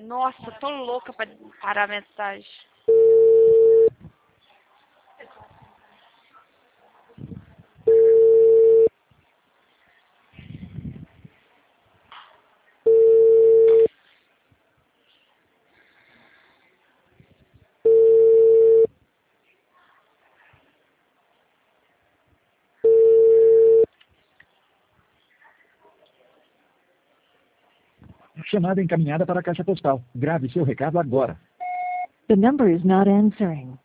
Nossa, tô louca pra parar a mensagem. Chamada encaminhada para a caixa postal. Grave seu recado agora. The number is not answering.